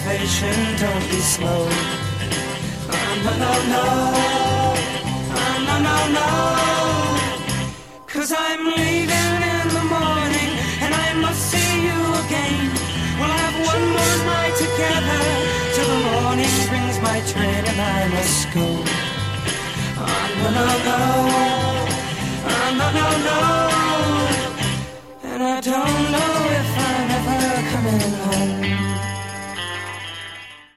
patient, don't be slow. No, no, no. No, no, no. 'Cause I'm leaving in the morning and I must see you again. We'll have one more night together till the morning brings my train and I must go. No, no, no.